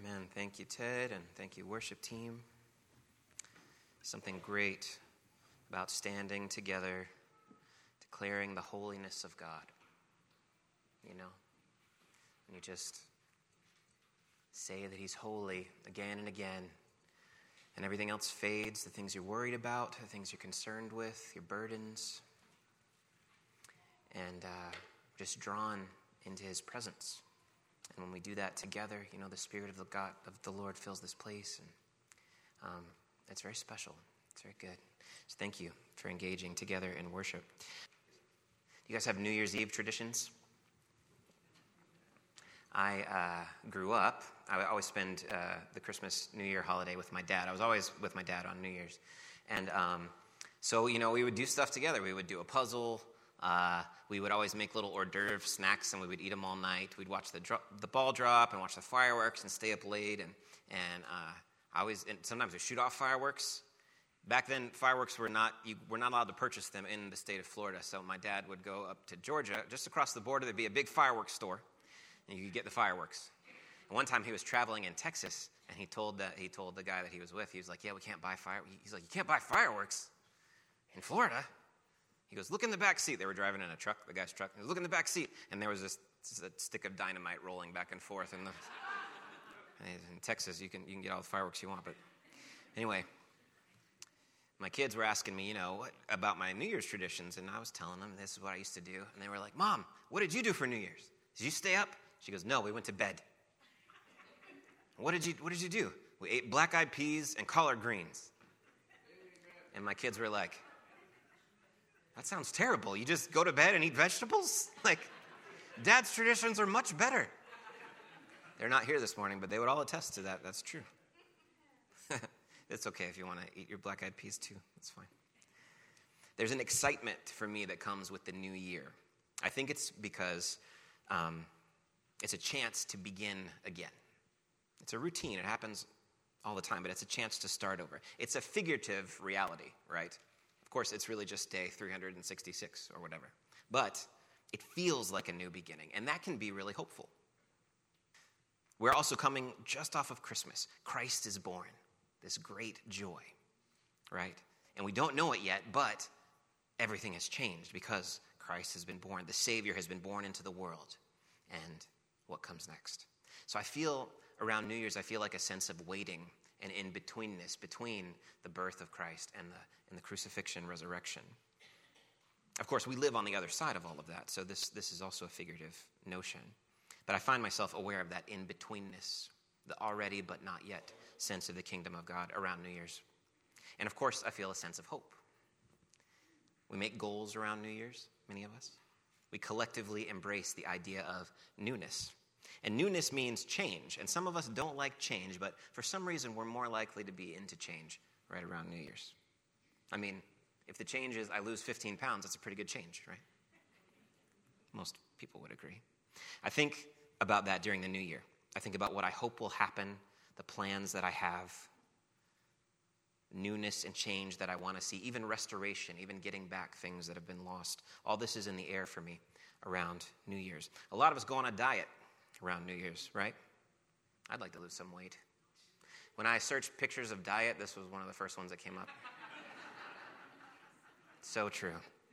Amen. Thank you, Ted, and thank you, worship team. Something great about standing together, declaring the holiness of God. You know, and you just say that he's holy again and again, and everything else fades, the things you're worried about, the things you're concerned with, your burdens, and just drawn into his presence. And when we do that together, you know, the Spirit of the Lord fills this place, and it's very special. It's very good. So thank you for engaging together in worship. You guys have New Year's Eve traditions? I grew up, I would always spend the Christmas, New Year holiday with my dad. I was always with my dad on New Year's. And so, you know, we would do stuff together. We would do a puzzle. We would always make little hors d'oeuvre snacks, and we would eat them all night. We'd watch the ball drop and watch the fireworks and stay up late. And sometimes we'd shoot off fireworks. Back then, fireworks were not allowed to purchase them in the state of Florida. So my dad would go up to Georgia. Just across the border, there'd be a big fireworks store, and you could get the fireworks. And one time he was traveling in Texas, and he told the guy that he was with, he was like, "Yeah, we can't buy fireworks." He's like, "You can't buy fireworks in Florida?" He goes, "Look in the back seat." They were driving in a truck, the guy's truck. He goes, "Look in the back seat." And there was this stick of dynamite rolling back and forth. And in Texas, you can get all the fireworks you want. But anyway, my kids were asking me, you know, what about my New Year's traditions. And I was telling them, this is what I used to do. And they were like, "Mom, what did you do for New Year's? Did you stay up?" She goes, "No, we went to bed." What did you do? "We ate black-eyed peas and collard greens." And my kids were like, "That sounds terrible. You just go to bed and eat vegetables?" Like, Dad's traditions are much better. They're not here this morning, but they would all attest to that. That's true. It's okay if you want to eat your black-eyed peas too. That's fine. There's an excitement for me that comes with the new year. I think it's because it's a chance to begin again. It's a routine. It happens all the time, but it's a chance to start over. It's a figurative reality, right? Of course, it's really just day 366 or whatever. But it feels like a new beginning, and that can be really hopeful. We're also coming just off of Christmas. Christ is born, this great joy, right? And we don't know it yet, but everything has changed because Christ has been born. The Savior has been born into the world. And what comes next? So I feel around New Year's, I feel like a sense of waiting and in-betweenness between the birth of Christ and the crucifixion, resurrection. Of course, we live on the other side of all of that, so this is also a figurative notion. But I find myself aware of that in-betweenness, the already but not yet sense of the kingdom of God around New Year's. And of course, I feel a sense of hope. We make goals around New Year's, many of us. We collectively embrace the idea of newness. And newness means change. And some of us don't like change, but for some reason, we're more likely to be into change right around New Year's. I mean, if the change is I lose 15 pounds, that's a pretty good change, right? Most people would agree. I think about that during the new year. I think about what I hope will happen, the plans that I have, newness and change that I want to see, even restoration, even getting back things that have been lost. All this is in the air for me around New Year's. A lot of us go on a diet around New Year's, right? I'd like to lose some weight. When I searched pictures of diet, this was one of the first ones that came up. So true.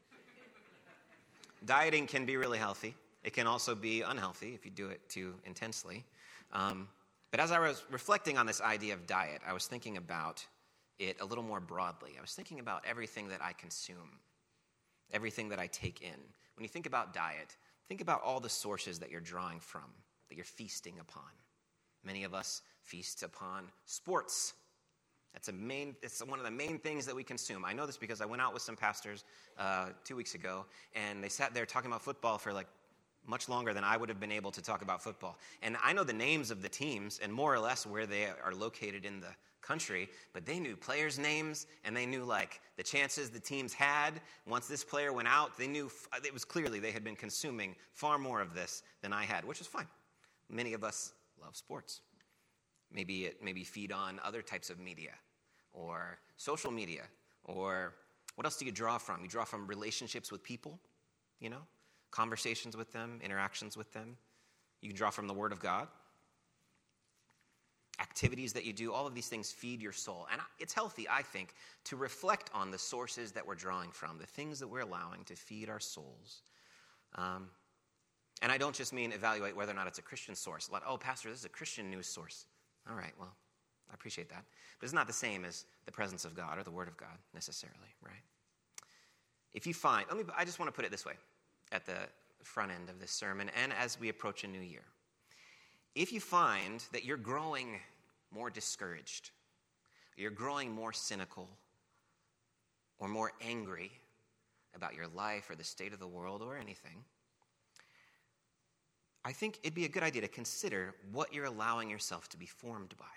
Dieting can be really healthy. It can also be unhealthy if you do it too intensely. But as I was reflecting on this idea of diet, I was thinking about it a little more broadly. I was thinking about everything that I consume, everything that I take in. When you think about diet, think about all the sources that you're drawing from, that you're feasting upon. Many of us feast upon sports. It's one of the main things that we consume. I know this because I went out with some pastors 2 weeks ago, and they sat there talking about football for like much longer than I would have been able to talk about football. And I know the names of the teams and more or less where they are located in the country, but they knew players' names, and they knew like the chances the teams had. Once this player went out, they knew it was clearly they had been consuming far more of this than I had, which is fine. Many of us love sports. Maybe feed on other types of media or social media, or what else do you draw from? You draw from relationships with people, you know, conversations with them, interactions with them. You can draw from the Word of God. activities that you do, all of these things feed your soul. And it's healthy, I think, to reflect on the sources that we're drawing from, the things that we're allowing to feed our souls. And I don't just mean evaluate whether or not it's a Christian source. Like, oh, Pastor, this is a Christian news source. All right, well, I appreciate that. But it's not the same as the presence of God or the Word of God necessarily, right? If you find, I just want to put it this way at the front end of this sermon and as we approach a new year. If you find that you're growing more discouraged, you're growing more cynical or more angry about your life or the state of the world or anything, I think it'd be a good idea to consider what you're allowing yourself to be formed by.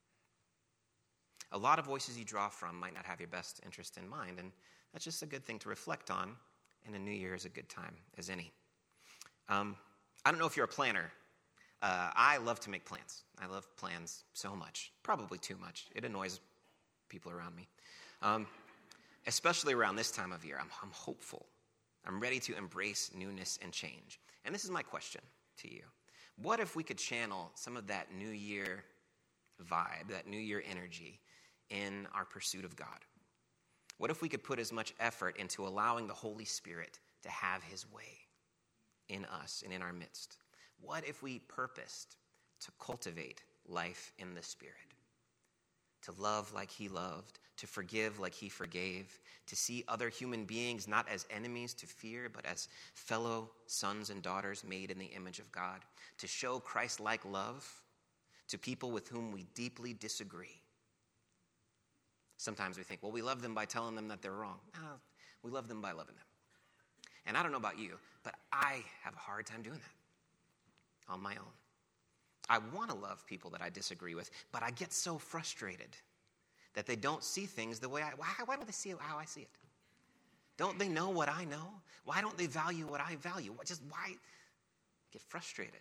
A lot of voices you draw from might not have your best interest in mind, and that's just a good thing to reflect on, and a new year is a good time as any. I don't know if you're a planner. I love to make plans. I love plans so much, probably too much. It annoys people around me, especially around this time of year. I'm hopeful. I'm ready to embrace newness and change. And this is my question to you. What if we could channel some of that new year vibe, that new year energy in our pursuit of God? What if we could put as much effort into allowing the Holy Spirit to have his way in us and in our midst? What if we purposed to cultivate life in the Spirit? To love like he loved, to forgive like he forgave, to see other human beings not as enemies to fear, but as fellow sons and daughters made in the image of God, to show Christ-like love to people with whom we deeply disagree. Sometimes we think, well, we love them by telling them that they're wrong. No, we love them by loving them. And I don't know about you, but I have a hard time doing that on my own. I want to love people that I disagree with, but I get so frustrated that they don't see things the way why don't they see how I see it? Don't they know what I know? Why don't they value what I value? Why get frustrated?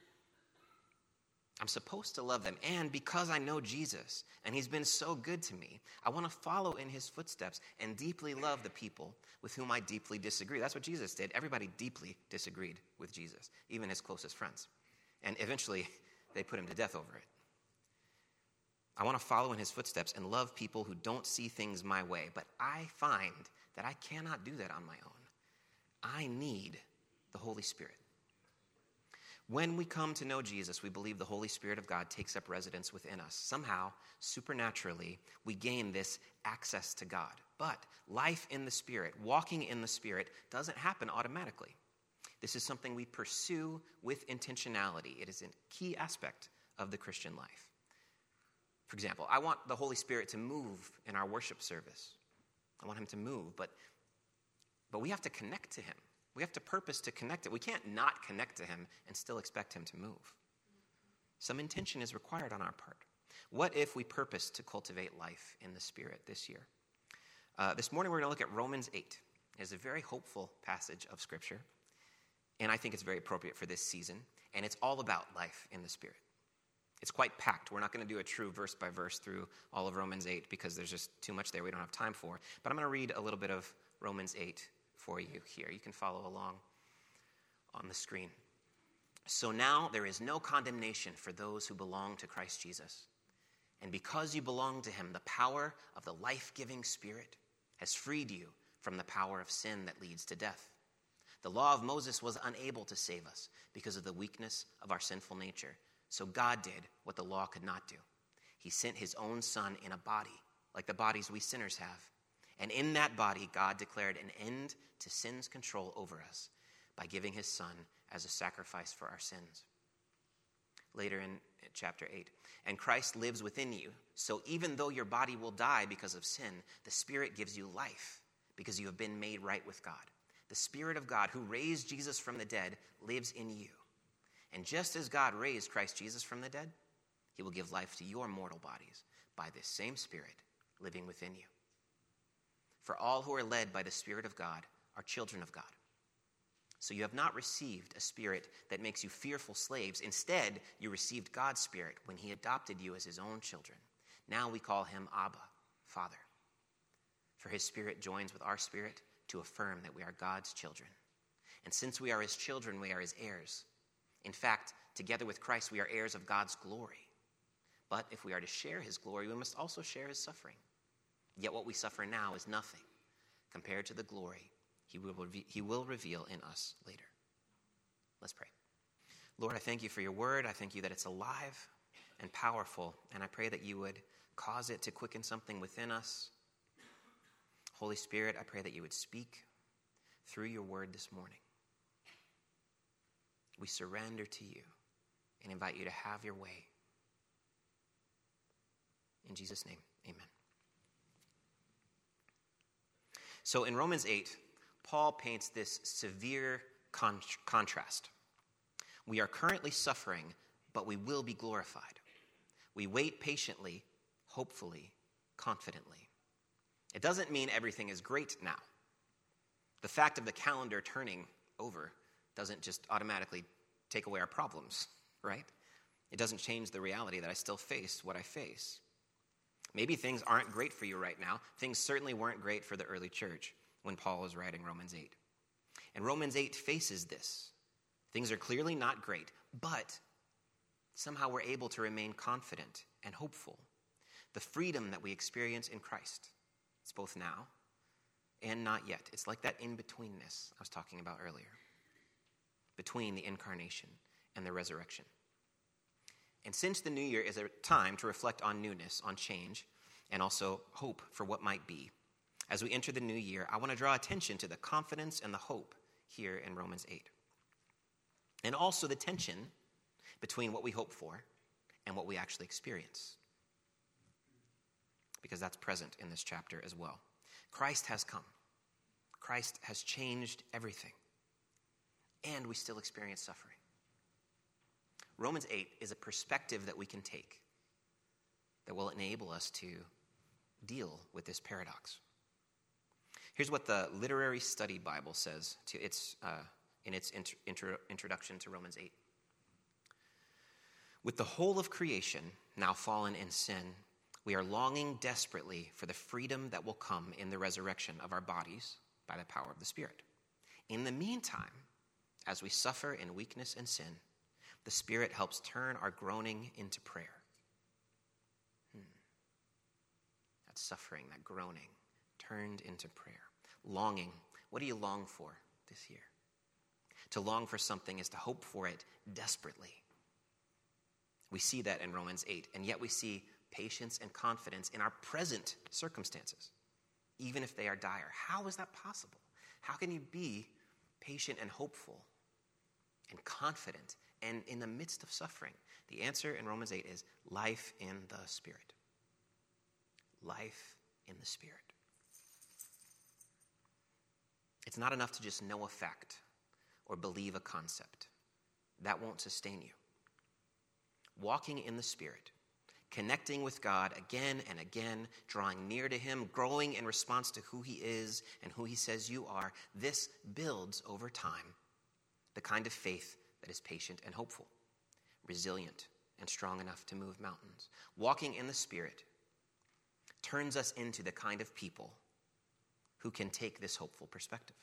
I'm supposed to love them, and because I know Jesus, and he's been so good to me, I want to follow in his footsteps and deeply love the people with whom I deeply disagree. That's what Jesus did. Everybody deeply disagreed with Jesus, even his closest friends. And eventually, they put him to death over it. I want to follow in his footsteps and love people who don't see things my way, but I find that I cannot do that on my own. I need the Holy Spirit. When we come to know Jesus, we believe the Holy Spirit of God takes up residence within us. Somehow, supernaturally, we gain this access to God. But life in the Spirit, walking in the Spirit, doesn't happen automatically. This is something we pursue with intentionality. It is a key aspect of the Christian life. For example, I want the Holy Spirit to move in our worship service. I want him to move, but we have to connect to him. We have to purpose to connect it. We can't not connect to him and still expect him to move. Some intention is required on our part. What if we purpose to cultivate life in the Spirit this year? This morning we're going to look at Romans 8. It's a very hopeful passage of Scripture, and I think it's very appropriate for this season, and it's all about life in the Spirit. It's quite packed. We're not going to do a true verse by verse through all of Romans 8 because there's just too much there we don't have time for, but I'm going to read a little bit of Romans 8 for you here. You can follow along on the screen. So now there is no condemnation for those who belong to Christ Jesus. And because you belong to him, the power of the life-giving Spirit has freed you from the power of sin that leads to death. The law of Moses was unable to save us because of the weakness of our sinful nature. So God did what the law could not do. He sent his own Son in a body, like the bodies we sinners have. And in that body, God declared an end to sin's control over us by giving his Son as a sacrifice for our sins. Later in chapter 8, and Christ lives within you, so even though your body will die because of sin, the Spirit gives you life because you have been made right with God. The Spirit of God who raised Jesus from the dead lives in you. And just as God raised Christ Jesus from the dead, he will give life to your mortal bodies by this same Spirit living within you. For all who are led by the Spirit of God are children of God. So you have not received a spirit that makes you fearful slaves. Instead, you received God's Spirit when he adopted you as his own children. Now we call him Abba, Father. For his Spirit joins with our spirit to affirm that we are God's children. And since we are his children, we are his heirs. In fact, together with Christ, we are heirs of God's glory. But if we are to share his glory, we must also share his suffering. Yet what we suffer now is nothing compared to the glory he will reveal in us later. Let's pray. Lord, I thank you for your word. I thank you that it's alive and powerful, and I pray that you would cause it to quicken something within us. Holy Spirit, I pray that you would speak through your word this morning. We surrender to you and invite you to have your way. In Jesus' name, amen. So in Romans 8, Paul paints this severe contrast. We are currently suffering, but we will be glorified. We wait patiently, hopefully, confidently. It doesn't mean everything is great now. The fact of the calendar turning over doesn't just automatically take away our problems, right? It doesn't change the reality that I still face what I face. Maybe things aren't great for you right now. Things certainly weren't great for the early church when Paul was writing Romans 8. And Romans 8 faces this. Things are clearly not great, but somehow we're able to remain confident and hopeful. The freedom that we experience in Christ, it's both now and not yet. It's like that in-betweenness I was talking about earlier, between the incarnation and the resurrection. And since the new year is a time to reflect on newness, on change, and also hope for what might be, as we enter the new year, I want to draw attention to the confidence and the hope here in Romans 8. And also the tension between what we hope for and what we actually experience, because that's present in this chapter as well. Christ has come. Christ has changed everything, and we still experience suffering. Romans 8 is a perspective that we can take that will enable us to deal with this paradox. Here's what the Literary Study Bible says in its introduction to Romans 8. With the whole of creation now fallen in sin, we are longing desperately for the freedom that will come in the resurrection of our bodies by the power of the Spirit. In the meantime, as we suffer in weakness and sin, the Spirit helps turn our groaning into prayer. That suffering, that groaning, turned into prayer. Longing. What do you long for this year? To long for something is to hope for it desperately. We see that in Romans 8, and yet we see patience and confidence in our present circumstances, even if they are dire. How is that possible? How can you be patient and hopeful and confident and in the midst of suffering? The answer in Romans 8 is life in the Spirit. Life in the Spirit. It's not enough to just know a fact or believe a concept. That won't sustain you. Walking in the Spirit, connecting with God again and again, drawing near to Him, growing in response to who He is and who He says you are, this builds over time the kind of faith that is patient and hopeful, resilient and strong enough to move mountains. Walking in the Spirit turns us into the kind of people who can take this hopeful perspective,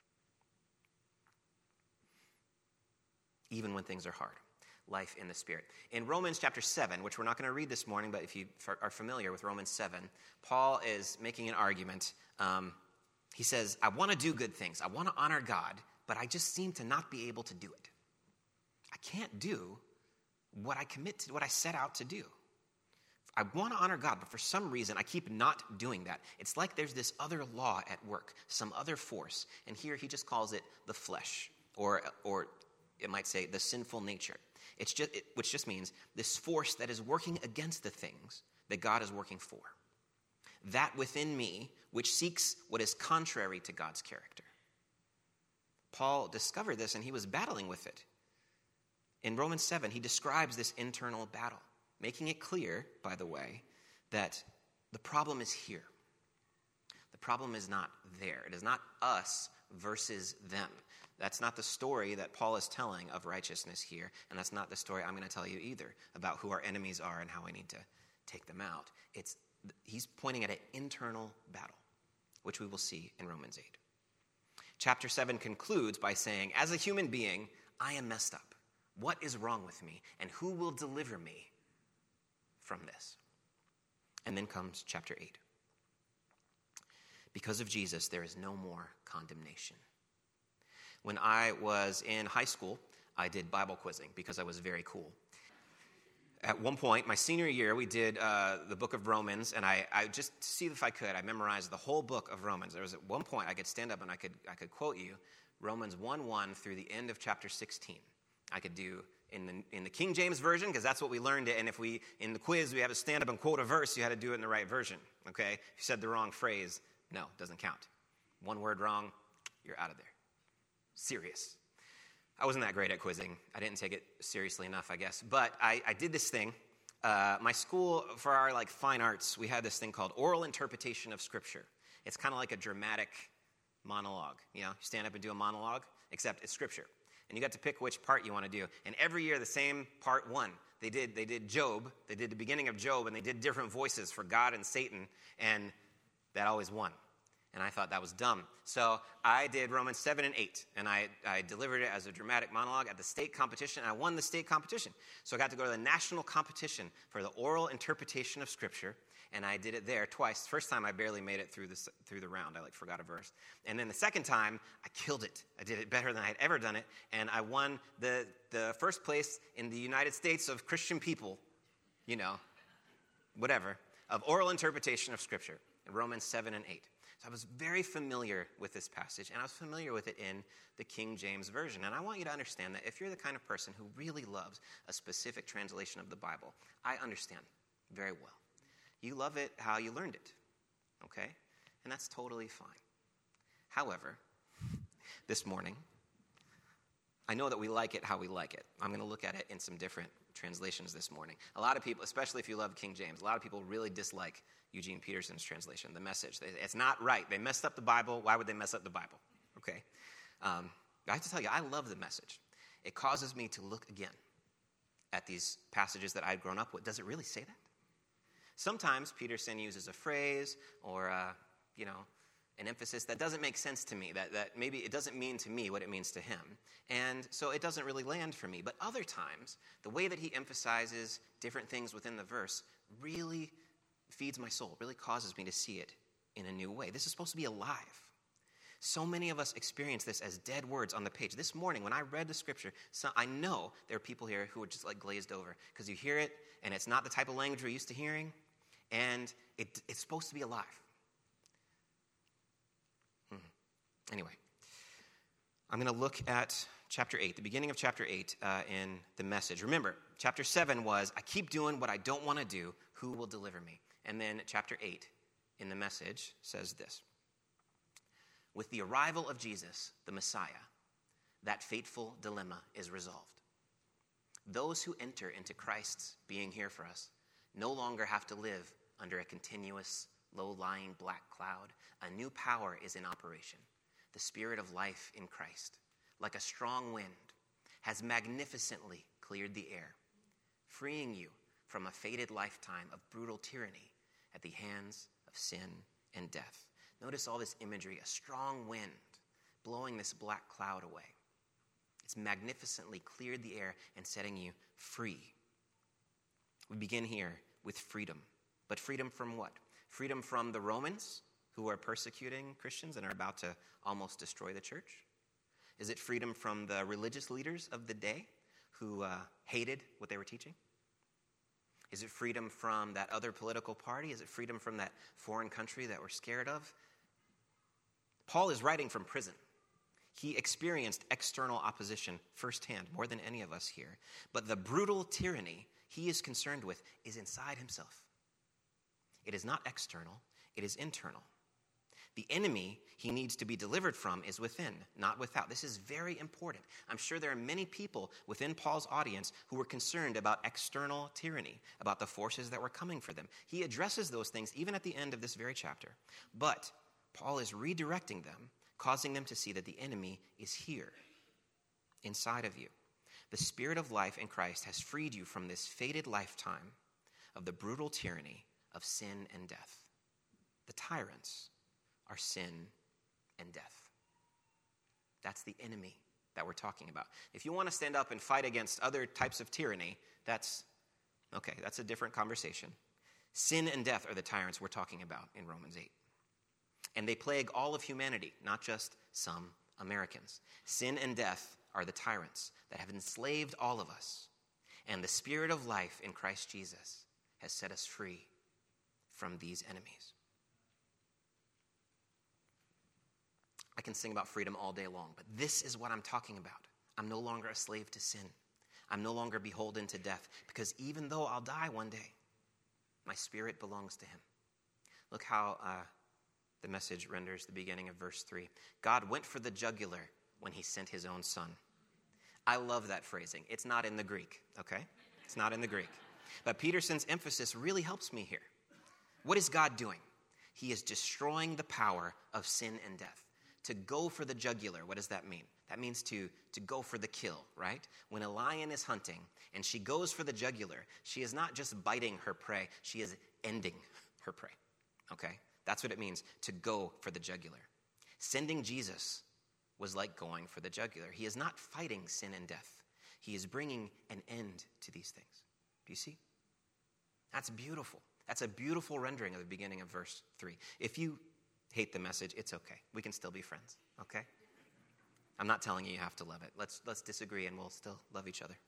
even when things are hard. Life in the Spirit. In Romans chapter 7, which we're not going to read this morning, but if you are familiar with Romans 7, Paul is making an argument. He says, I want to do good things. I want to honor God, but I just seem to not be able to do it. I can't do what I commit to, what I set out to do. I want to honor God, but for some reason I keep not doing that. It's like there's this other law at work, some other force. And here he just calls it the flesh, or it might say the sinful nature. Which just means this force that is working against the things that God is working for. That within me, which seeks what is contrary to God's character. Paul discovered this and he was battling with it. In Romans 7, he describes this internal battle, making it clear, by the way, that the problem is here. The problem is not there. It is not us versus them. That's not the story that Paul is telling of righteousness here, and that's not the story I'm going to tell you either about who our enemies are and how we need to take them out. He's pointing at an internal battle, which we will see in Romans 8. Chapter 7 concludes by saying, as a human being, I am messed up. What is wrong with me, and who will deliver me from this. And then comes chapter 8. Because of Jesus, there is no more condemnation. When I was in high school, I did Bible quizzing because I was very cool. At one point, my senior year, we did the book of Romans, and I just to see if I could, I memorized the whole book of Romans. There was at one point I could stand up and I could quote you Romans 1:1 through the end of chapter 16. I could do in the King James Version, because that's what we learned it, and if we, in the quiz, we had to stand up and quote a verse, you had to do it in the right version, okay? If you said the wrong phrase, no, it doesn't count. One word wrong, you're out of there. Serious. I wasn't that great at quizzing. I didn't take it seriously enough, I guess. But I did this thing. My school, for our fine arts, we had this thing called oral interpretation of Scripture. It's kind of like a dramatic monologue. You stand up and do a monologue, except it's Scripture. And you got to pick which part you want to do. And every year, the same part won. They did Job. They did the beginning of Job, and they did different voices for God and Satan, and that always won. And I thought that was dumb. So I did Romans 7 and 8, and I delivered it as a dramatic monologue at the state competition, and I won the state competition. So I got to go to the national competition for the oral interpretation of Scripture, and I did it there twice. First time I barely made it through the round. I forgot a verse. And then the second time, I killed it. I did it better than I had ever done it, and I won the first place in the United States of Christian people, of oral interpretation of Scripture in Romans 7 and 8. So I was very familiar with this passage, and I was familiar with it in the King James Version. And I want you to understand that if you're the kind of person who really loves a specific translation of the Bible, I understand very well. You love it how you learned it, okay? And that's totally fine. However, this morning, I know that we like it how we like it. I'm going to look at it in some different translations this morning. A lot of people, especially if you love King James, a lot of people really dislike Eugene Peterson's translation, the Message. It's not right. They messed up the Bible. Why would they mess up the Bible? Okay? I have to tell you, I love the Message. It causes me to look again at these passages that I've grown up with. Does it really say that? Sometimes Peterson uses a phrase or, an emphasis that doesn't make sense to me, that maybe it doesn't mean to me what it means to him. And so it doesn't really land for me. But other times, the way that he emphasizes different things within the verse really feeds my soul, really causes me to see it in a new way. This is supposed to be alive. So many of us experience this as dead words on the page. This morning, when I read the Scripture, I know there are people here who are just glazed over because you hear it, and it's not the type of language we're used to hearing, and it's supposed to be alive. Anyway, I'm going to look at chapter 8, the beginning of chapter 8 in the Message. Remember, chapter 7 was, I keep doing what I don't want to do. Who will deliver me? And then chapter 8 in the Message says this. With the arrival of Jesus, the Messiah, that fateful dilemma is resolved. Those who enter into Christ's being here for us no longer have to live under a continuous, low-lying black cloud. A new power is in operation. The Spirit of life in Christ, like a strong wind, has magnificently cleared the air, freeing you from a fated lifetime of brutal tyranny at the hands of sin and death. Notice all this imagery, a strong wind blowing this black cloud away. It's magnificently cleared the air and setting you free. We begin here with freedom. But freedom from what? Freedom from the Romans, who are persecuting Christians and are about to almost destroy the church? Is it freedom from the religious leaders of the day who hated what they were teaching? Is it freedom from that other political party? Is it freedom from that foreign country that we're scared of? Paul is writing from prison. He experienced external opposition firsthand, more than any of us here. But the brutal tyranny he is concerned with is inside himself. It is not external, it is internal. The enemy he needs to be delivered from is within, not without. This is very important. I'm sure there are many people within Paul's audience who were concerned about external tyranny, about the forces that were coming for them. He addresses those things even at the end of this very chapter. But Paul is redirecting them, causing them to see that the enemy is here, inside of you. The Spirit of life in Christ has freed you from this fated lifetime of the brutal tyranny of sin and death. The tyrants are sin and death. That's the enemy that we're talking about. If you want to stand up and fight against other types of tyranny, that's Okay, that's a different conversation. Sin and death are the tyrants we're talking about in Romans 8. And they plague all of humanity, not just some Americans. Sin and death are the tyrants that have enslaved all of us. And the Spirit of life in Christ Jesus has set us free from these enemies. I can sing about freedom all day long, but this is what I'm talking about. I'm no longer a slave to sin. I'm no longer beholden to death, because even though I'll die one day, my spirit belongs to him. Look how the Message renders the beginning of verse 3. God went for the jugular when he sent his own son. I love that phrasing. It's not in the Greek, okay? It's not in the Greek. But Peterson's emphasis really helps me here. What is God doing? He is destroying the power of sin and death. To go for the jugular, what does that mean? That means to go for the kill, right? When a lion is hunting and she goes for the jugular, she is not just biting her prey, she is ending her prey, okay? That's what it means to go for the jugular. Sending Jesus was like going for the jugular. He is not fighting sin and death. He is bringing an end to these things. Do you see? That's beautiful. That's a beautiful rendering of the beginning of verse 3. If you hate the Message, it's okay. We can still be friends, okay? I'm not telling you have to love it. Let's disagree and we'll still love each other.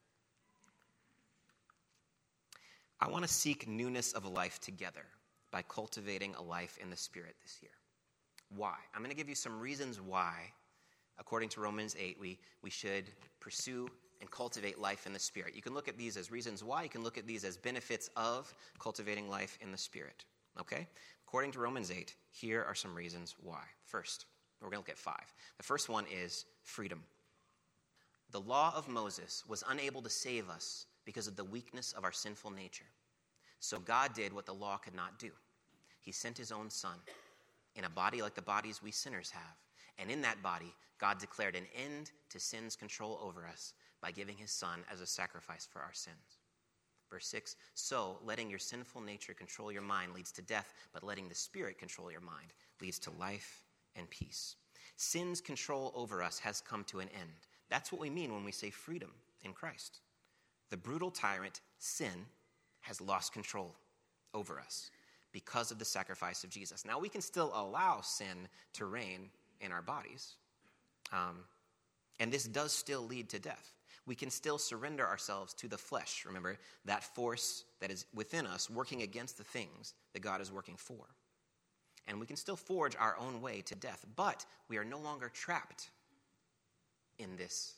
I want to seek newness of life together by cultivating a life in the Spirit this year. Why? I'm going to give you some reasons why, according to Romans 8, we should pursue and cultivate life in the Spirit. You can look at these as reasons why. You can look at these as benefits of cultivating life in the Spirit. Okay? According to Romans 8, here are some reasons why. First, we're going to look at 5. The first one is freedom. The law of Moses was unable to save us because of the weakness of our sinful nature. So God did what the law could not do. He sent his own Son in a body like the bodies we sinners have. And in that body, God declared an end to sin's control over us by giving his Son as a sacrifice for our sins. Verse 6, so letting your sinful nature control your mind leads to death, but letting the Spirit control your mind leads to life and peace. Sin's control over us has come to an end. That's what we mean when we say freedom in Christ. The brutal tyrant, sin, has lost control over us because of the sacrifice of Jesus. Now, we can still allow sin to reign in our bodies, and this does still lead to death. We can still surrender ourselves to the flesh, remember, that force that is within us working against the things that God is working for. And we can still forge our own way to death, but we are no longer trapped in this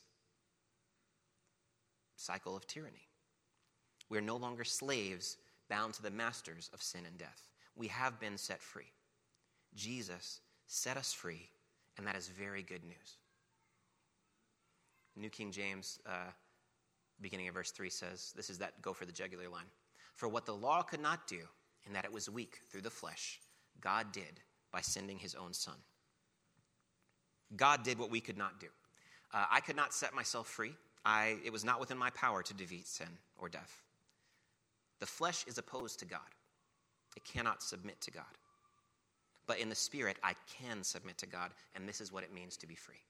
cycle of tyranny. We are no longer slaves bound to the masters of sin and death. We have been set free. Jesus set us free, and that is very good news. New King James, beginning of verse 3 says, this is that go for the jugular line. For what the law could not do, in that it was weak through the flesh, God did by sending his own Son. God did what we could not do. I could not set myself free. It was not within my power to defeat sin or death. The flesh is opposed to God. It cannot submit to God. But in the Spirit, I can submit to God, and this is what it means to be free.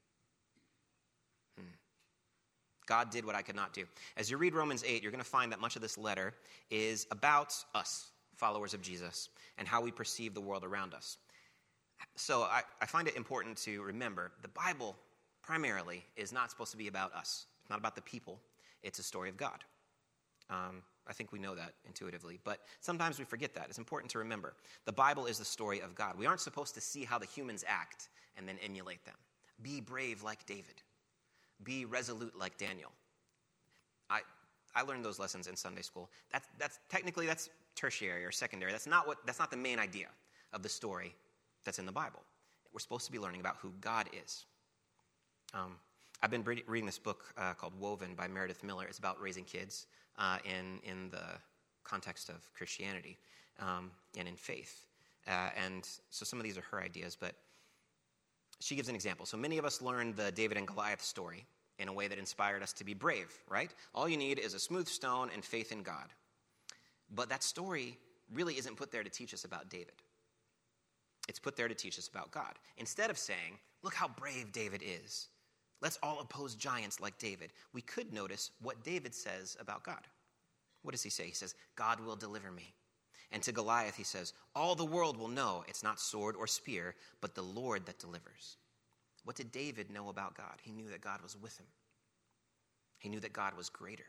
God did what I could not do. As you read Romans 8, you're going to find that much of this letter is about us, followers of Jesus, and how we perceive the world around us. So I find it important to remember the Bible primarily is not supposed to be about us. It's not about the people. It's a story of God. I think we know that intuitively, but sometimes we forget that. It's important to remember. The Bible is the story of God. We aren't supposed to see how the humans act and then emulate them. Be brave like David. Be resolute like Daniel. I learned those lessons in Sunday school. That's technically tertiary or secondary. That's not the main idea of the story that's in the Bible. We're supposed to be learning about who God is. I've been reading this book called Woven by Meredith Miller. It's about raising kids in the context of Christianity and in faith. And so some of these are her ideas, but she gives an example. So many of us learned the David and Goliath story in a way that inspired us to be brave, right? All you need is a smooth stone and faith in God. But that story really isn't put there to teach us about David. It's put there to teach us about God. Instead of saying, look how brave David is. Let's all oppose giants like David. We could notice what David says about God. What does he say? He says, God will deliver me. And to Goliath, he says, all the world will know it's not sword or spear, but the Lord that delivers. What did David know about God? He knew that God was with him. He knew that God was greater.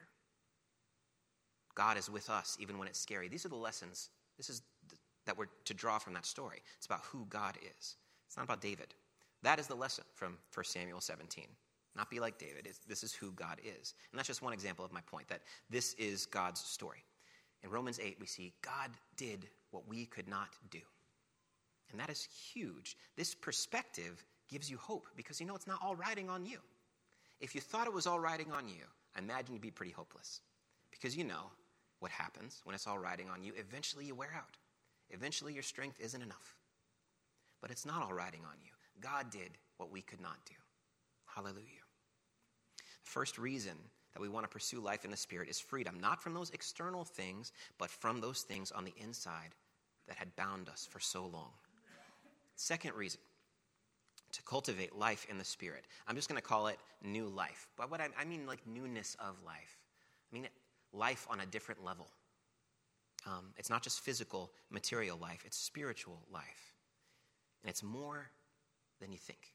God is with us even when it's scary. These are the lessons that we're to draw from that story. It's about who God is. It's not about David. That is the lesson from 1 Samuel 17. Not be like David. This is who God is. And that's just one example of my point, that this is God's story. In Romans 8, we see God did what we could not do. And that is huge. This perspective gives you hope because you know it's not all riding on you. If you thought it was all riding on you, I imagine you'd be pretty hopeless. Because you know what happens when it's all riding on you. Eventually you wear out. Eventually your strength isn't enough. But it's not all riding on you. God did what we could not do. Hallelujah. The first reason that we want to pursue life in the Spirit is freedom, not from those external things, but from those things on the inside that had bound us for so long. Second reason, to cultivate life in the Spirit. I'm just going to call it new life. But what I mean like newness of life. I mean life on a different level. It's not just physical, material life. It's spiritual life. And it's more than you think.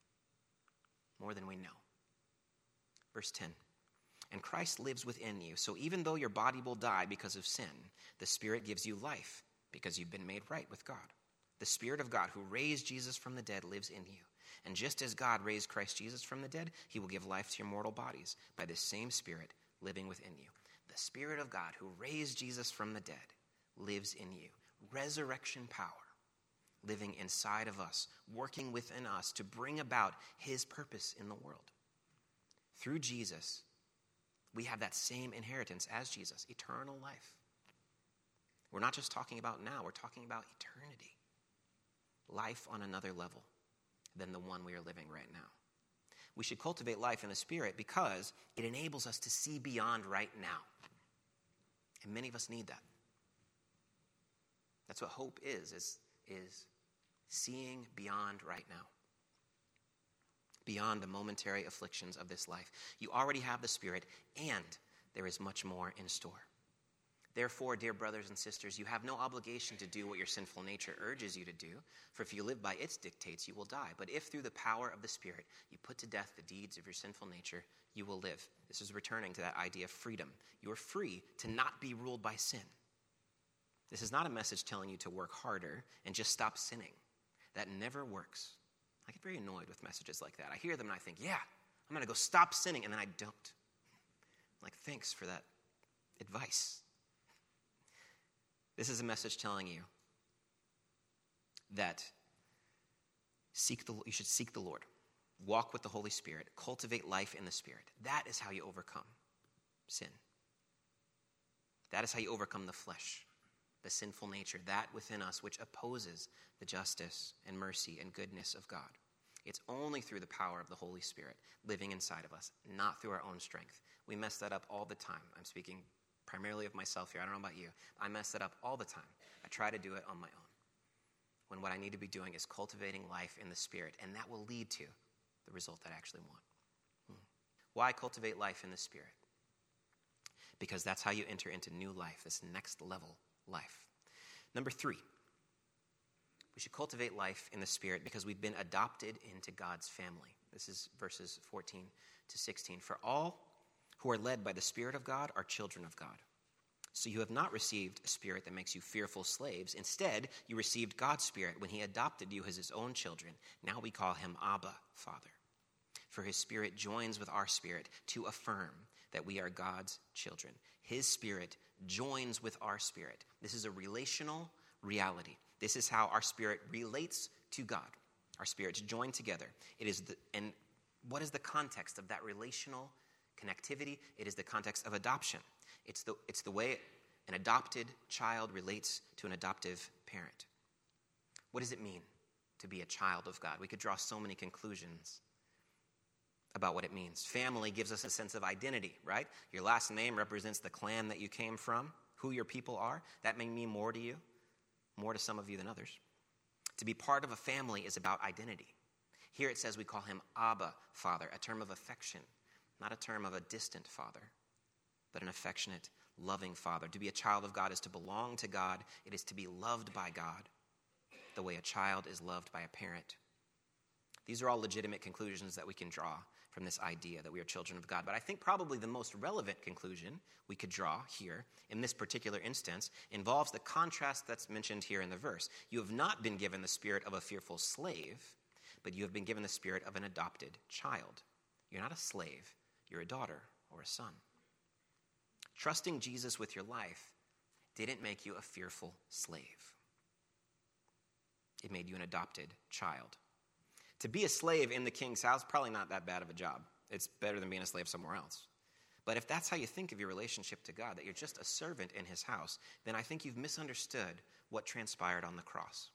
More than we know. Verse 10. And Christ lives within you. So even though your body will die because of sin, the Spirit gives you life because you've been made right with God. The Spirit of God who raised Jesus from the dead lives in you. And just as God raised Christ Jesus from the dead, he will give life to your mortal bodies by this same Spirit living within you. The Spirit of God who raised Jesus from the dead lives in you. Resurrection power living inside of us, working within us to bring about his purpose in the world. Through Jesus, we have that same inheritance as Jesus, eternal life. We're not just talking about now, we're talking about eternity. Life on another level than the one we are living right now. We should cultivate life in the Spirit because it enables us to see beyond right now. And many of us need that. That's what hope is seeing beyond right now. Beyond the momentary afflictions of this life. You already have the Spirit, and there is much more in store. Therefore, dear brothers and sisters, you have no obligation to do what your sinful nature urges you to do, for if you live by its dictates, you will die. But if through the power of the Spirit you put to death the deeds of your sinful nature, you will live. This is returning to that idea of freedom. You are free to not be ruled by sin. This is not a message telling you to work harder and just stop sinning. That never works. I get very annoyed with messages like that. I hear them and I think, yeah, I'm going to go stop sinning, and then I don't. I'm like, thanks for that advice. This is a message telling you that you should seek the Lord, walk with the Holy Spirit, cultivate life in the Spirit. That is how you overcome sin. That is how you overcome the flesh, the sinful nature, that within us which opposes the justice and mercy and goodness of God. It's only through the power of the Holy Spirit living inside of us, not through our own strength. We mess that up all the time. I'm speaking primarily of myself here. I don't know about you. I mess it up all the time. I try to do it on my own. When what I need to be doing is cultivating life in the Spirit, and that will lead to the result that I actually want. Why cultivate life in the Spirit? Because that's how you enter into new life, this next level life. Number 3, we should cultivate life in the Spirit because we've been adopted into God's family. This is verses 14 to 16. For all who are led by the Spirit of God are children of God. So you have not received a spirit that makes you fearful slaves. Instead, you received God's Spirit when he adopted you as his own children. Now we call him Abba, Father. For his Spirit joins with our spirit to affirm that we are God's children. His Spirit joins with our spirit. This is a relational reality. This is how our spirit relates to God. Our spirits join together. And what is the context of that relational connectivity? It is the context of adoption. It's the way an adopted child relates to an adoptive parent. What does it mean to be a child of God? We could draw so many conclusions about what it means. Family gives us a sense of identity, right? Your last name represents the clan that you came from, who your people are. That may mean more to you, more to some of you than others. To be part of a family is about identity. Here it says we call him Abba, Father, a term of affection, not a term of a distant father, but an affectionate, loving Father. To be a child of God is to belong to God. It is to be loved by God the way a child is loved by a parent. These are all legitimate conclusions that we can draw from this idea that we are children of God. But I think probably the most relevant conclusion we could draw here in this particular instance involves the contrast that's mentioned here in the verse. You have not been given the spirit of a fearful slave, but you have been given the spirit of an adopted child. You're not a slave, you're a daughter or a son. Trusting Jesus with your life didn't make you a fearful slave. It made you an adopted child. To be a slave in the king's house, probably not that bad of a job. It's better than being a slave somewhere else. But if that's how you think of your relationship to God, that you're just a servant in his house, then I think you've misunderstood what transpired on the cross.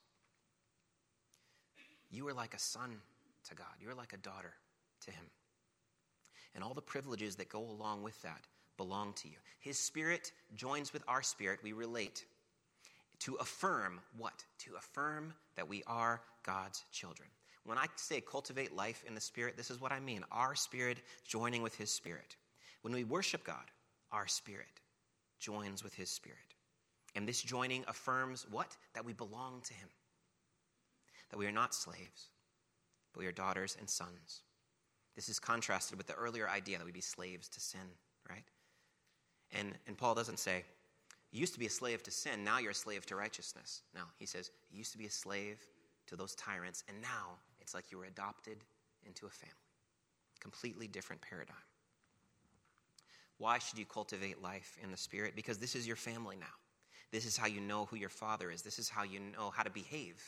You are like a son to God. You're like a daughter to him. And all the privileges that go along with that belong to you. His spirit joins with our spirit. We relate to affirm what? To affirm that we are God's children. When I say cultivate life in the Spirit, this is what I mean. Our spirit joining with his spirit. When we worship God, our spirit joins with his spirit. And this joining affirms what? That we belong to him. That we are not slaves, but we are daughters and sons. This is contrasted with the earlier idea that we'd be slaves to sin, right? And Paul doesn't say, you used to be a slave to sin, now you're a slave to righteousness. No, he says, you used to be a slave to those tyrants, and now it's like you were adopted into a family. Completely different paradigm. Why should you cultivate life in the Spirit? Because this is your family now. This is how you know who your father is. This is how you know how to behave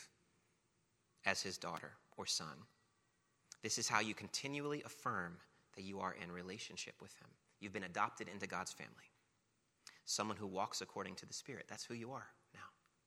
as his daughter or son. This is how you continually affirm that you are in relationship with him. You've been adopted into God's family. Someone who walks according to the Spirit. That's who you are now.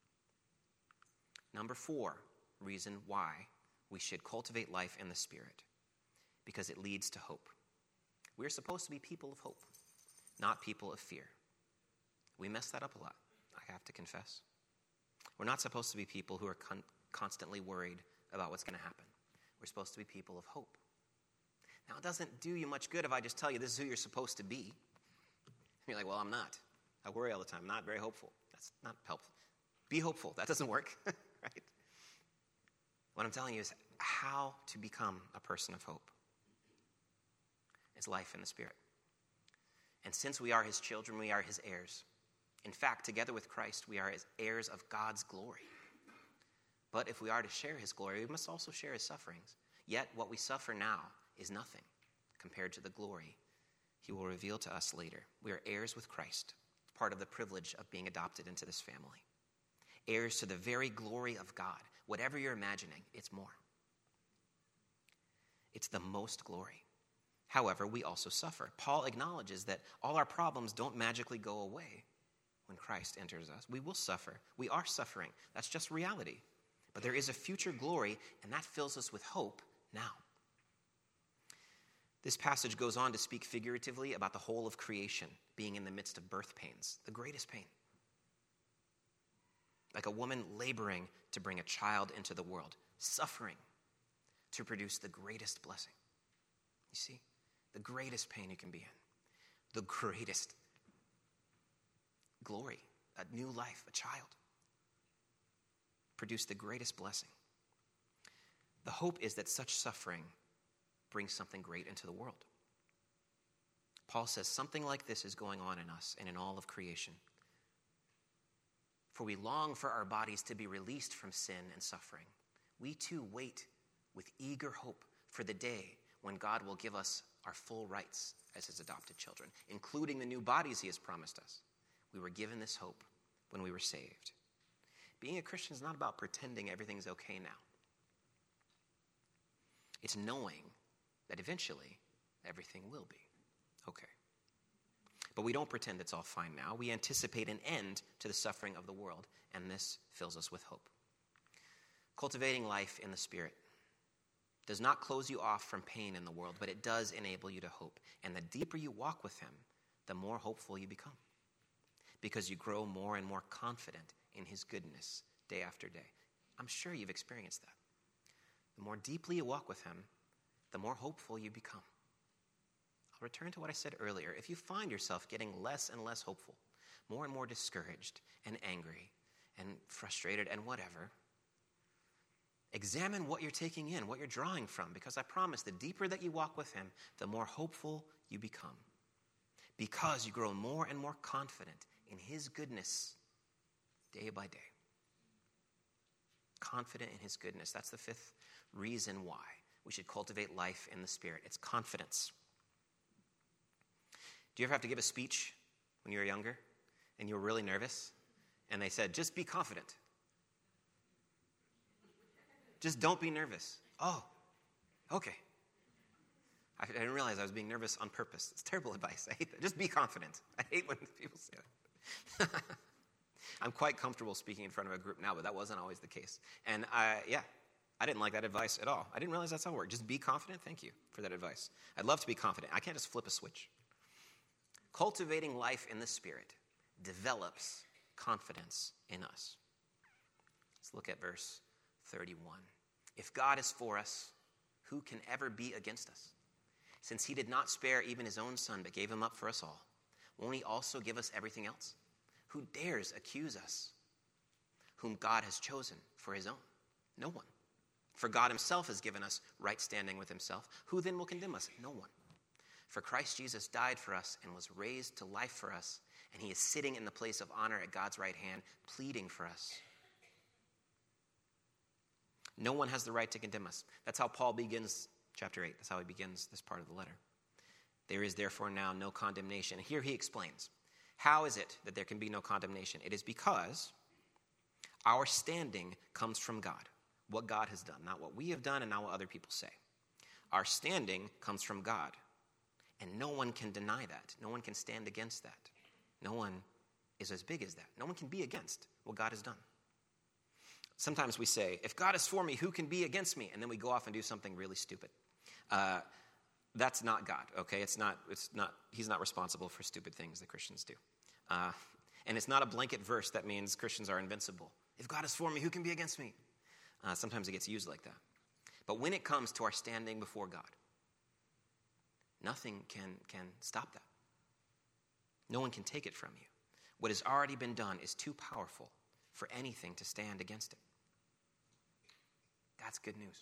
Number 4, reason why we should cultivate life in the Spirit. Because it leads to hope. We're supposed to be people of hope, not people of fear. We mess that up a lot, I have to confess. We're not supposed to be people who are constantly worried about what's going to happen. We're supposed to be people of hope. Now, it doesn't do you much good if I just tell you this is who you're supposed to be. You're like, well, I'm not. I worry all the time. I'm not very hopeful. That's not helpful. Be hopeful. That doesn't work, right? What I'm telling you is how to become a person of hope. It's life in the Spirit. And since we are his children, we are his heirs. In fact, together with Christ, we are his heirs of God's glory. But if we are to share his glory, we must also share his sufferings. Yet what we suffer now is nothing compared to the glory he will reveal to us later. We are heirs with Christ, part of the privilege of being adopted into this family. Heirs to the very glory of God. Whatever you're imagining, it's more. It's the most glory. However, we also suffer. Paul acknowledges that all our problems don't magically go away when Christ enters us. We will suffer. We are suffering. That's just reality. But there is a future glory, and that fills us with hope now. This passage goes on to speak figuratively about the whole of creation being in the midst of birth pains, the greatest pain. Like a woman laboring to bring a child into the world, suffering to produce the greatest blessing. You see, the greatest pain you can be in, the greatest glory, a new life, a child. Produce the greatest blessing. The hope is that such suffering brings something great into the world. Paul says something like this is going on in us and in all of creation. For we long for our bodies to be released from sin and suffering. We too wait with eager hope for the day when God will give us our full rights as his adopted children, including the new bodies he has promised us. We were given this hope when we were saved. Being a Christian is not about pretending everything's okay now. It's knowing that eventually everything will be okay. But we don't pretend it's all fine now. We anticipate an end to the suffering of the world, and this fills us with hope. Cultivating life in the Spirit does not close you off from pain in the world, but it does enable you to hope. And the deeper you walk with him, the more hopeful you become, because you grow more and more confident in his goodness day after day. I'm sure you've experienced that. The more deeply you walk with him, the more hopeful you become. I'll return to what I said earlier. If you find yourself getting less and less hopeful, more and more discouraged and angry and frustrated and whatever, examine what you're taking in, what you're drawing from, because I promise the deeper that you walk with him, the more hopeful you become, because you grow more and more confident in his goodness day by day. Confident in his goodness. That's the fifth reason why we should cultivate life in the Spirit. It's confidence. Do you ever have to give a speech when you were younger and you were really nervous and they said, just be confident? Just don't be nervous. Oh, okay. I didn't realize I was being nervous on purpose. It's terrible advice. I hate that. Just be confident. I hate when people say that. I'm quite comfortable speaking in front of a group now, but that wasn't always the case. And I didn't like that advice at all. I didn't realize that's how it worked. Just be confident. Thank you for that advice. I'd love to be confident. I can't just flip a switch. Cultivating life in the Spirit develops confidence in us. Let's look at verse 31. If God is for us, who can ever be against us? Since he did not spare even his own son, but gave him up for us all, won't he also give us everything else? Who dares accuse us, whom God has chosen for his own? No one. For God himself has given us right standing with himself. Who then will condemn us? No one. For Christ Jesus died for us and was raised to life for us, and he is sitting in the place of honor at God's right hand, pleading for us. No one has the right to condemn us. That's how Paul begins chapter 8. That's how he begins this part of the letter. There is therefore now no condemnation. Here he explains, how is it that there can be no condemnation? It is because our standing comes from God, what God has done, not what we have done and not what other people say. Our standing comes from God, and no one can deny that. No one can stand against that. No one is as big as that. No one can be against what God has done. Sometimes we say, if God is for me, who can be against me? And then we go off and do something really stupid. That's not God, okay? He's not responsible for stupid things that Christians do. And it's not a blanket verse that means Christians are invincible. If God is for me, who can be against me? Sometimes it gets used like that. But when it comes to our standing before God, nothing can stop that. No one can take it from you. What has already been done is too powerful for anything to stand against it. That's good news.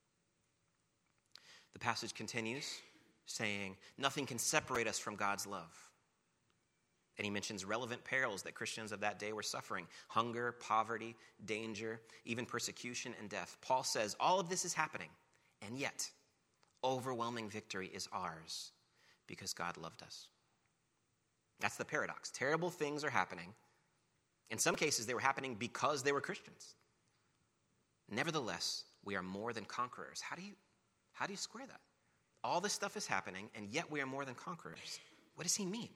The passage continues saying, nothing can separate us from God's love. And he mentions relevant perils that Christians of that day were suffering: hunger, poverty, danger, even persecution and death. Paul says all of this is happening, and yet overwhelming victory is ours because God loved us. That's the paradox. Terrible things are happening. In some cases, they were happening because they were Christians. Nevertheless, we are more than conquerors. How do you square that? All this stuff is happening, and yet we are more than conquerors. What does he mean?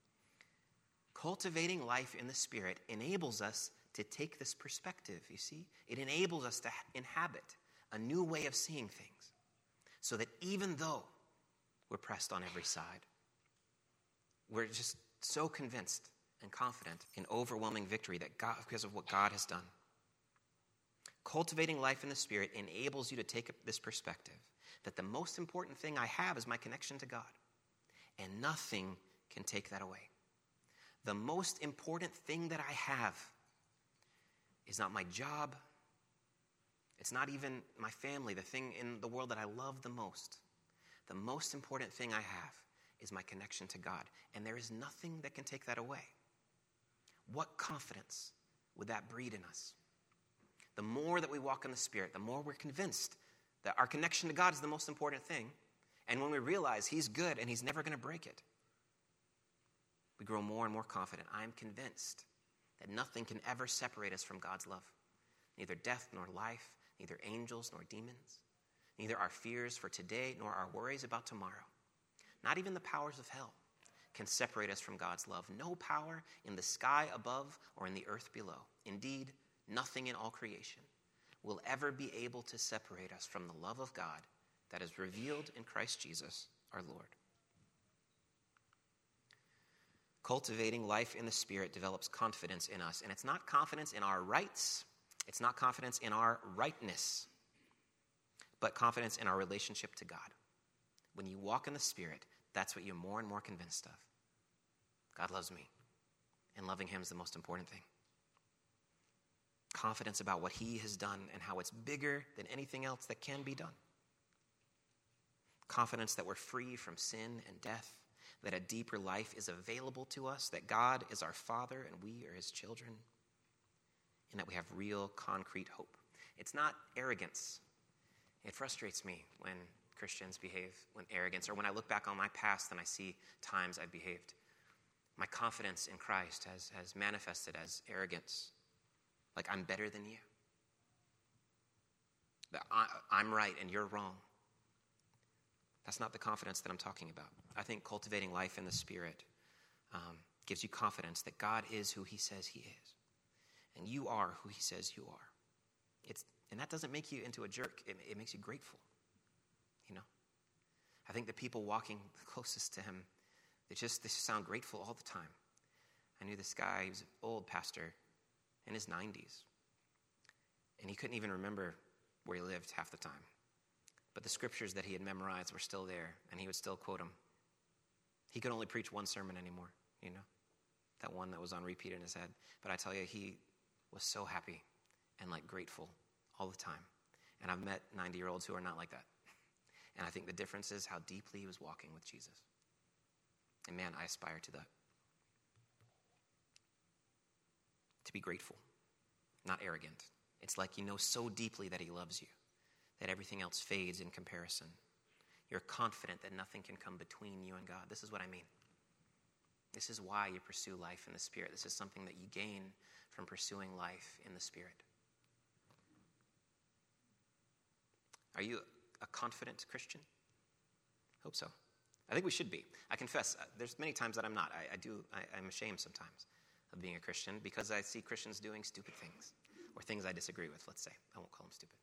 Cultivating life in the Spirit enables us to take this perspective, you see? It enables us to inhabit a new way of seeing things, so that even though we're pressed on every side, we're just so convinced and confident in overwhelming victory that God, because of what God has done. Cultivating life in the Spirit enables you to take this perspective that the most important thing I have is my connection to God, and nothing can take that away. The most important thing that I have is not my job. It's not even my family, the thing in the world that I love the most. The most important thing I have is my connection to God, and there is nothing that can take that away. What confidence would that breed in us? The more that we walk in the Spirit, the more we're convinced that our connection to God is the most important thing, and when we realize he's good and he's never going to break it, we grow more and more confident. I am convinced that nothing can ever separate us from God's love. Neither death nor life, neither angels nor demons, neither our fears for today nor our worries about tomorrow. Not even the powers of hell can separate us from God's love. No power in the sky above or in the earth below. Indeed, nothing in all creation will ever be able to separate us from the love of God that is revealed in Christ Jesus, our Lord. Cultivating life in the Spirit develops confidence in us. And it's not confidence in our rights. It's not confidence in our rightness, but confidence in our relationship to God. When you walk in the Spirit, that's what you're more and more convinced of. God loves me. And loving him is the most important thing. Confidence about what he has done and how it's bigger than anything else that can be done. Confidence that we're free from sin and death, that a deeper life is available to us, that God is our Father and we are his children, and that we have real, concrete hope. It's not arrogance. It frustrates me when Christians behave with arrogance, or when I look back on my past and I see times I've behaved. My confidence in Christ has manifested as arrogance, like I'm better than you. That I'm right and you're wrong. That's not the confidence that I'm talking about. I think cultivating life in the Spirit gives you confidence that God is who he says he is. And you are who he says you are. And that doesn't make you into a jerk. It makes you grateful. You know? I think the people walking closest to him, they just sound grateful all the time. I knew this guy, he was an old pastor in his 90s. And he couldn't even remember where he lived half the time. But the scriptures that he had memorized were still there, and he would still quote them. He could only preach one sermon anymore, you know, that one that was on repeat in his head. But I tell you, he was so happy and grateful all the time. And I've met 90-year-olds who are not like that. And I think the difference is how deeply he was walking with Jesus. And man, I aspire to that. To be grateful, not arrogant. It's like you know so deeply that he loves you, that everything else fades in comparison. You're confident that nothing can come between you and God. This is what I mean. This is why you pursue life in the Spirit. This is something that you gain from pursuing life in the Spirit. Are you a confident Christian? Hope so. I think we should be. I confess, there's many times that I'm not. I'm ashamed sometimes of being a Christian because I see Christians doing stupid things, or things I disagree with, let's say. I won't call them stupid.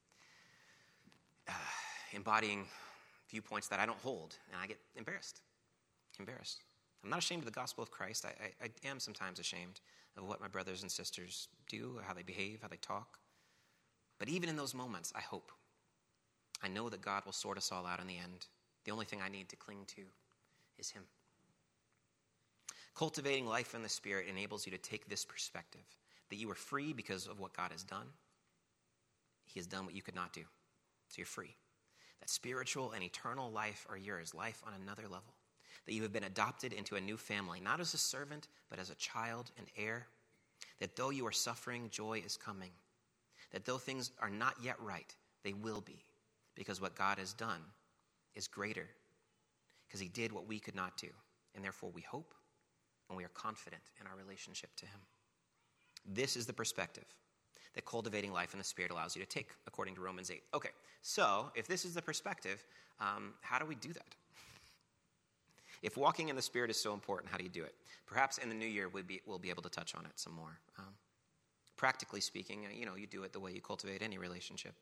Embodying viewpoints that I don't hold, and I get embarrassed. I'm not ashamed of the gospel of Christ. I am sometimes ashamed of what my brothers and sisters do, how they behave, how they talk. But even in those moments, I hope. I know that God will sort us all out in the end. The only thing I need to cling to is him. Cultivating life in the Spirit enables you to take this perspective, that you are free because of what God has done. He has done what you could not do. So you're free. That spiritual and eternal life are yours, life on another level. That you have been adopted into a new family, not as a servant, but as a child and heir. That though you are suffering, joy is coming. That though things are not yet right, they will be. Because what God has done is greater. Because he did what we could not do. And therefore we hope and we are confident in our relationship to him. This is the perspective that cultivating life in the Spirit allows you to take, according to Romans 8. Okay, so if this is the perspective, how do we do that? If walking in the Spirit is so important, how do you do it? Perhaps in the new year we'll be able to touch on it some more. Practically speaking, you do it the way you cultivate any relationship.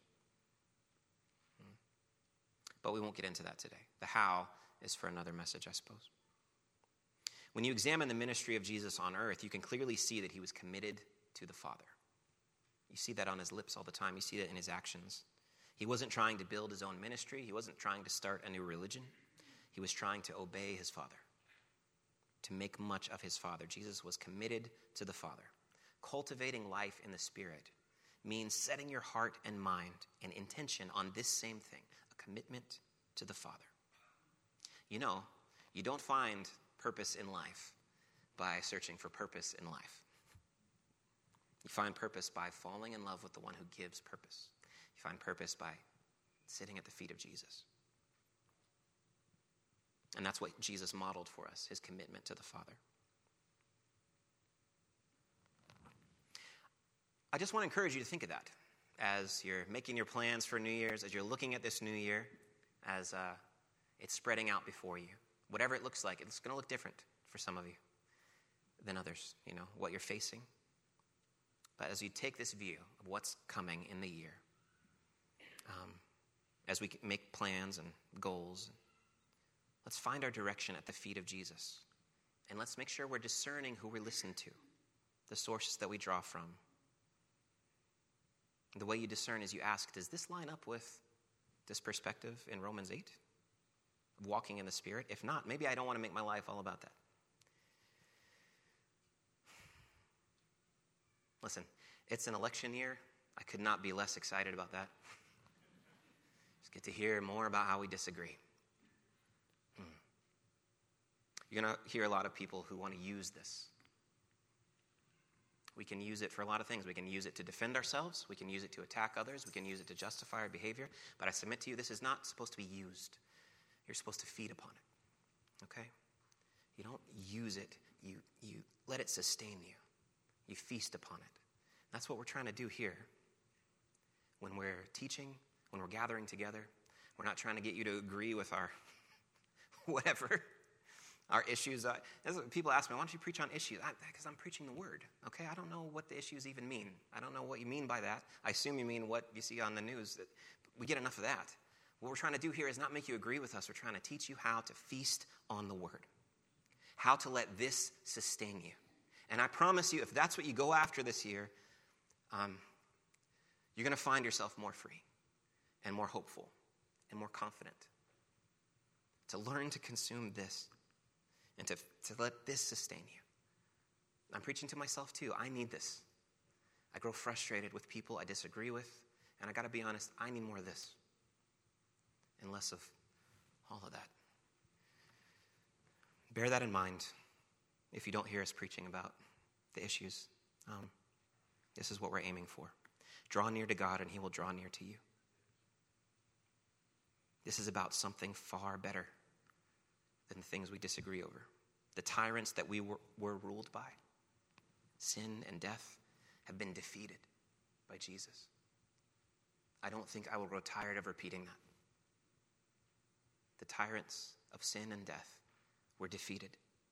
But we won't get into that today. The how is for another message, I suppose. When you examine the ministry of Jesus on earth, you can clearly see that he was committed to the Father. You see that on his lips all the time. You see that in his actions. He wasn't trying to build his own ministry. He wasn't trying to start a new religion. He was trying to obey his Father, to make much of his Father. Jesus was committed to the Father. Cultivating life in the Spirit means setting your heart and mind and intention on this same thing, a commitment to the Father. You don't find purpose in life by searching for purpose in life. You find purpose by falling in love with the one who gives purpose. You find purpose by sitting at the feet of Jesus. And that's what Jesus modeled for us, his commitment to the Father. I just want to encourage you to think of that as you're making your plans for New Year's, as you're looking at this new year, as it's spreading out before you. Whatever it looks like, it's going to look different for some of you than others, what you're facing. But as you take this view of what's coming in the year, as we make plans and goals, let's find our direction at the feet of Jesus. And let's make sure we're discerning who we listen to, the sources that we draw from. The way you discern is you ask, does this line up with this perspective in Romans 8? Walking in the Spirit? If not, maybe I don't want to make my life all about that. Listen, it's an election year. I could not be less excited about that. Just get to hear more about how we disagree. You're going to hear a lot of people who want to use this. We can use it for a lot of things. We can use it to defend ourselves. We can use it to attack others. We can use it to justify our behavior. But I submit to you, this is not supposed to be used. You're supposed to feed upon it. Okay? You don't use it. You let it sustain you. You feast upon it. That's what we're trying to do here. When we're teaching, when we're gathering together, we're not trying to get you to agree with our whatever. Our issues, people ask me, why don't you preach on issues? Because I'm preaching the word, okay? I don't know what the issues even mean. I don't know what you mean by that. I assume you mean what you see on the news. That we get enough of that. What we're trying to do here is not make you agree with us. We're trying to teach you how to feast on the word, how to let this sustain you. And I promise you, if that's what you go after this year, you're going to find yourself more free and more hopeful and more confident to learn to consume this. And to let this sustain you. I'm preaching to myself too. I need this. I grow frustrated with people I disagree with. And I got to be honest, I need more of this. And less of all of that. Bear that in mind if you don't hear us preaching about the issues. This is what we're aiming for. Draw near to God and he will draw near to you. This is about something far better than the things we disagree over. The tyrants that we were ruled by, sin and death, have been defeated by Jesus. I don't think I will grow tired of repeating that. The tyrants of sin and death were defeated.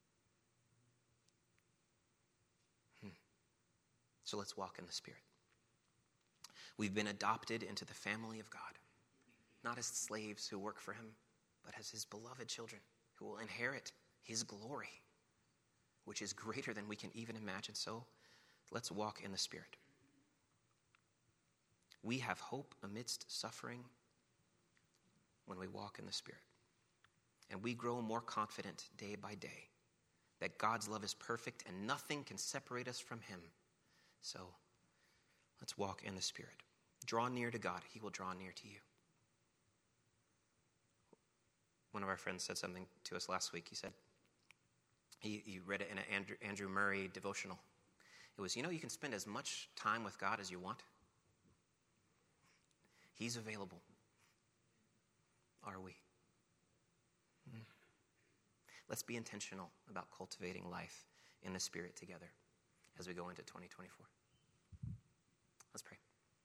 So let's walk in the Spirit. We've been adopted into the family of God, not as slaves who work for him, but as his beloved children who will inherit his glory, which is greater than we can even imagine. So let's walk in the Spirit. We have hope amidst suffering when we walk in the Spirit. And we grow more confident day by day that God's love is perfect and nothing can separate us from him. So let's walk in the Spirit. Draw near to God. He will draw near to you. One of our friends said something to us last week. He said, he read it in an Andrew Murray devotional. It was, you can spend as much time with God as you want. He's available. Are we? Let's be intentional about cultivating life in the Spirit together as we go into 2024. Let's pray.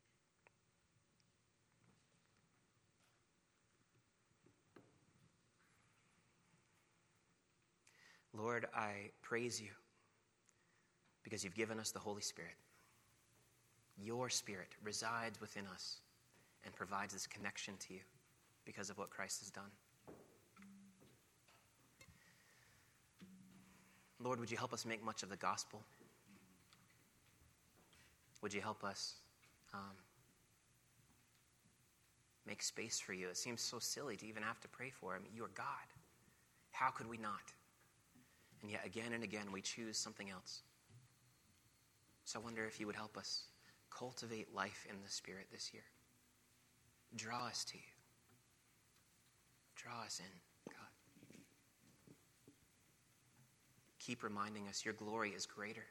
Lord, I praise you because you've given us the Holy Spirit. Your Spirit resides within us and provides this connection to you because of what Christ has done. Lord, would you help us make much of the gospel? Would you help us make space for you? It seems so silly to even have to pray for him. You are God. How could we not? And yet again and again we choose something else. So I wonder if you would help us cultivate life in the Spirit this year. Draw us to you. Draw us in, God. Keep reminding us your glory is greater.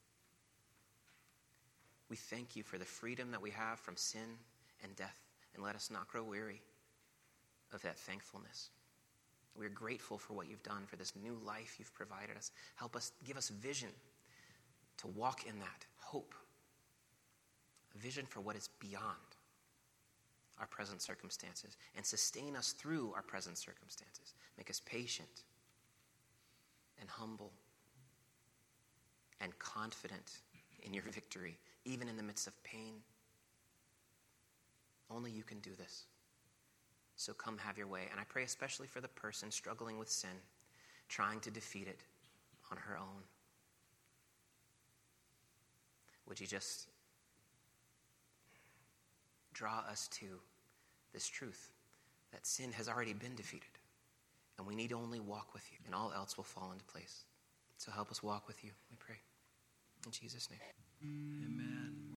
We thank you for the freedom that we have from sin and death, and let us not grow weary of that thankfulness. We are grateful for what you've done, for this new life you've provided us. Help us, give us vision to walk in that hope, a vision for what is beyond our present circumstances, and sustain us through our present circumstances. Make us patient and humble and confident in your victory, even in the midst of pain. Only you can do this. So come have your way. And I pray especially for the person struggling with sin, trying to defeat it on her own. Would you just draw us to this truth that sin has already been defeated, and we need to only walk with you, and all else will fall into place. So help us walk with you, we pray. In Jesus' name. Amen.